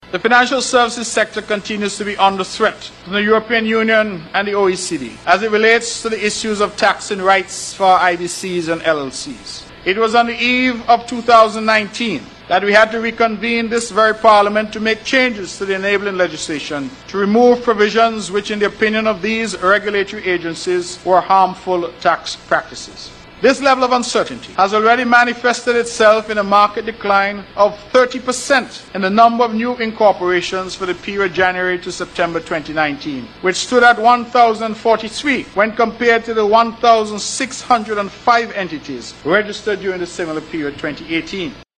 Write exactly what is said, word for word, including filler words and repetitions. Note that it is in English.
The financial services sector continues to be under threat from the European Union and the O E C D as it relates to the issues of taxing rights for I B Cs and L L Cs. It was on the eve of two thousand nineteen that we had to reconvene this very Parliament to make changes to the enabling legislation to remove provisions which, in the opinion of these regulatory agencies, were harmful tax practices. This level of uncertainty has already manifested itself in a market decline of thirty percent in the number of new incorporations for the period January to September twenty nineteen, which stood at one thousand forty-three when compared to the one thousand six hundred five entities registered during the similar period twenty eighteen.